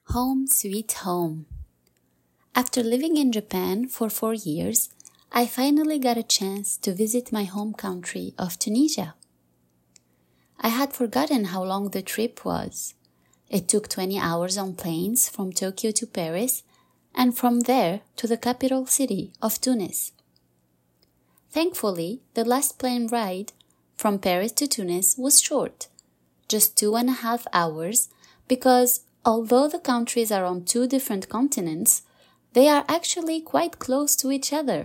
Home sweet home. After living in Japan for 4 years, I finally got a chance to visit my home country of Tunisia. I had forgotten how long the trip was. It took 20 hours on planes from Tokyo to Paris and from there to the capital city of Tunis. Thankfully, the last plane ride from Paris to Tunis was short, just 2.5 hours, because although the countries are on 2 different continents, they are actually quite close to each other.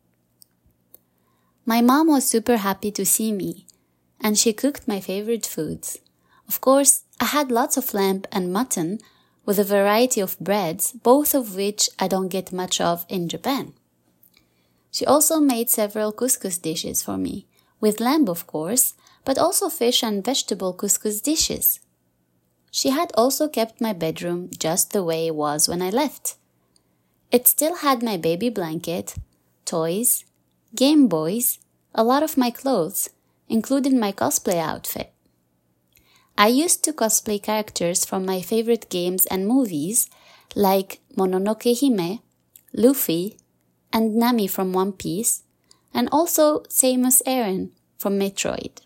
My mom was super happy to see me, and she cooked my favorite foods. Of course, I had lots of lamb and mutton with a variety of breads, both of which I don't get much of in Japan. She also made several couscous dishes for me, with lamb of course, but also fish and vegetable couscous dishes. She had also kept my bedroom just the way it was when I left. It still had my baby blanket, toys, Game Boys, a lot of my clothes, including my cosplay outfit. I used to cosplay characters from my favorite games and movies like Mononoke Hime, Luffy, and Nami from One Piece, and also Samus Aran from Metroid.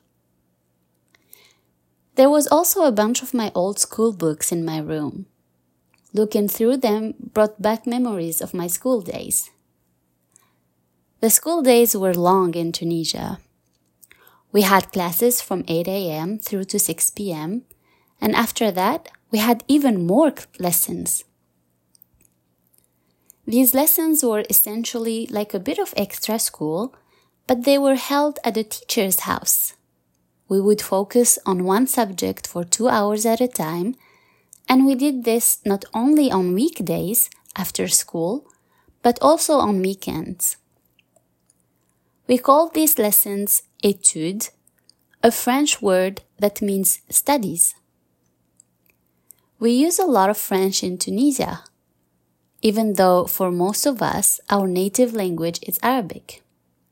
There was also a bunch of my old school books in my room. Looking through them brought back memories of my school days. The school days were long in Tunisia. We had classes from 8 a.m. through to 6 p.m., and after that, we had even more lessons. These lessons were essentially like a bit of extra school, but they were held at the teacher's house. We would focus on one subject for 2 hours at a time, and we did this not only on weekdays after school, but also on weekends. We called these lessons études, a French word that means studies. We use a lot of French in Tunisia, even though for most of us, our native language is Arabic.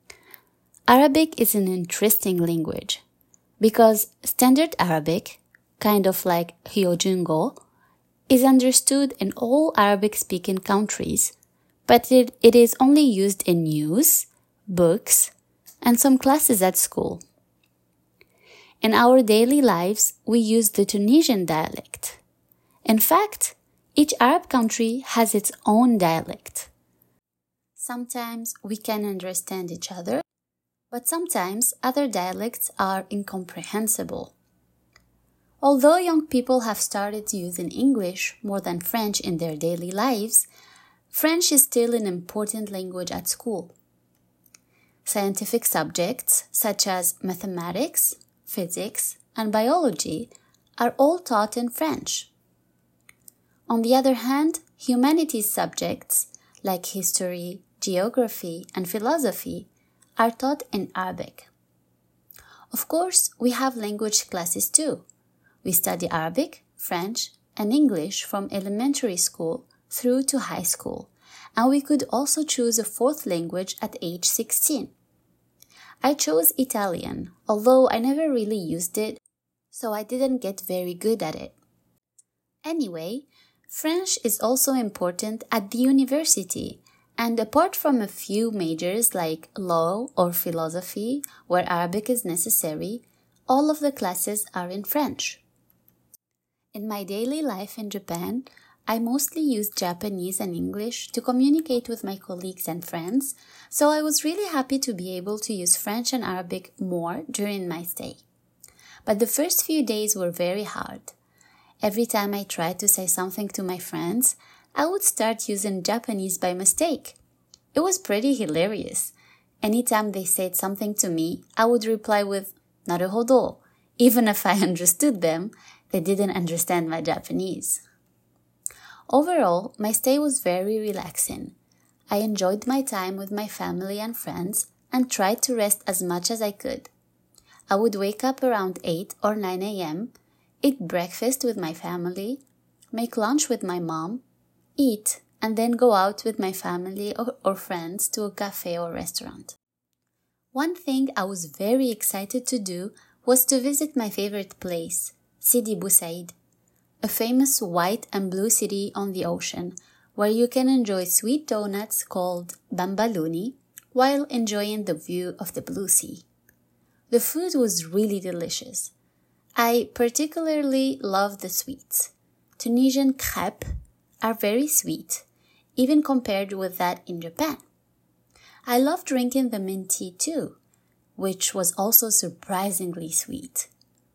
Arabic is an interesting language, because Standard Arabic, kind of like Hyojungo, is understood in all Arabic-speaking countries, but it is only used in news, books, and some classes at school. In our daily lives, we use the Tunisian dialect. In fact, each Arab country has its own dialect. Sometimes we can understand each other, but sometimes other dialects are incomprehensible. Although young people have started using English more than French in their daily lives, French is still an important language at school. Scientific subjects such as mathematics, physics, and biology are all taught in French. On the other hand, humanities subjects like history, geography, and philosophy are taught in Arabic. Of course, we have language classes too. We study Arabic, French, and English from elementary school through to high school, and we could also choose a 4th language at age 16. I chose Italian, although I never really used it, so I didn't get very good at it. Anyway, French is also important at the university, and apart from a few majors like law or philosophy, where Arabic is necessary, all of the classes are in French. In my daily life in Japan, I mostly used Japanese and English to communicate with my colleagues and friends, so I was really happy to be able to use French and Arabic more during my stay. But the first few days were very hard. Every time I tried to say something to my friends, I would start using Japanese by mistake. It was pretty hilarious. Anytime they said something to me, I would reply with "naruhodo." Even if I understood them, they didn't understand my Japanese. Overall, my stay was very relaxing. I enjoyed my time with my family and friends and tried to rest as much as I could. I would wake up around 8 or 9 a.m., eat breakfast with my family, make lunch with my mom, eat, and then go out with my family or friends to a cafe or restaurant. One thing I was very excited to do was to visit my favorite place, Sidi Bou Said, a famous white and blue city on the ocean where you can enjoy sweet donuts called bambaluni while enjoying the view of the blue sea. The food was really delicious. I particularly love the sweets. Tunisian crêpes are very sweet, even compared with that in Japan. I love drinking the mint tea too, which was also surprisingly sweet.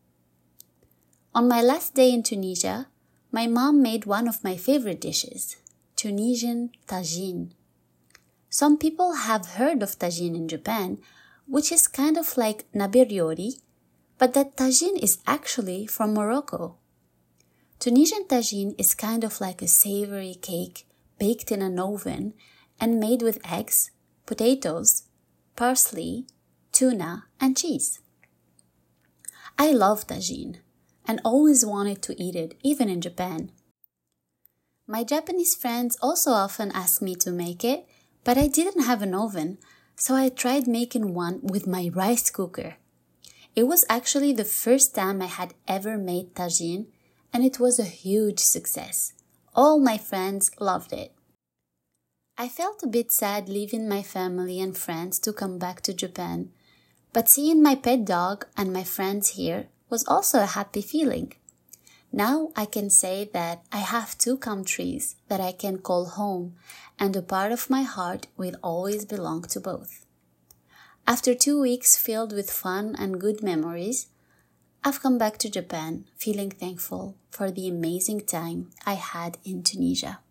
On my last day in Tunisia, my mom made one of my favorite dishes, Tunisian tagine. Some people have heard of tagine in Japan, which is kind of like nabiriori, but that tagine is actually from Morocco. Tunisian tagine is kind of like a savory cake baked in an oven and made with eggs, potatoes, parsley, tuna, and cheese. I love tagine and always wanted to eat it, even in Japan. My Japanese friends also often ask me to make it, but I didn't have an oven, so I tried making one with my rice cooker. It was actually the first time I had ever made tagine, and it was a huge success. All my friends loved it. I felt a bit sad leaving my family and friends to come back to Japan, but seeing my pet dog and my friends here was also a happy feeling. Now I can say that I have two countries that I can call home, and a part of my heart will always belong to both. After 2 weeks filled with fun and good memories, I've come back to Japan feeling thankful for the amazing time I had in Tunisia.